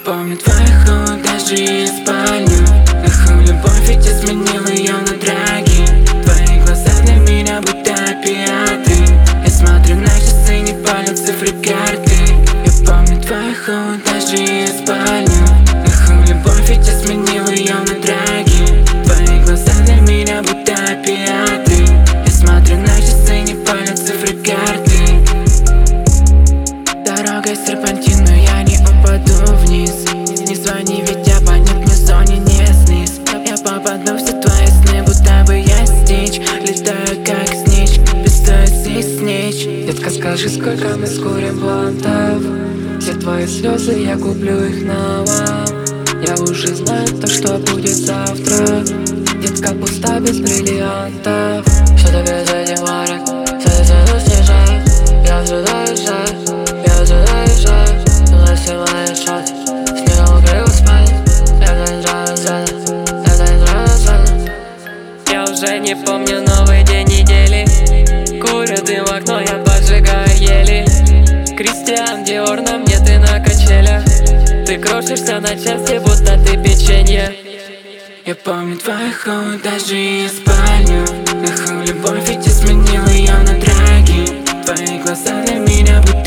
помню твой холод, даже и спальню. Эх, любовь ведь изменила ее на драги. Твои глаза для меня будто опиаты. Я смотрю на часы, не помню цифры карты. Я помню твой холод, даже и спальню. Эх, любовь ведь изменила ее на драги. Твои глаза для меня будто опиаты. Я смотрю на часы, не помню цифры карты. Дорогой серпантин, я не упаду вниз. Не звони, ведь абонент мне в зоне не снис. Я попаду в все твои сны, будто бы я снич. Летаю как снич, бессовестный снич. Детка, скажи, сколько мы скурим блантов? Все твои слезы, я куплю их на вам. Я уже знаю то, что будет завтра. Детка пуста без бриллиантов. Что тебе за этим марок? Все снижает. Я сюда езжаю. Я заезжаю, но снимаю шот. Снегом укрыл спать. Я заезжаю заново. Я уже не помню новый день недели. Курю дым в окно, я поджигаю ели. Кристиан Диор, на мне ты на качелях. Ты крошишься на части, будто ты печенье. Я помню твой холод, даже и спальню. Эх, любовь ведь изменила ее на драги. Твои глаза для меня будто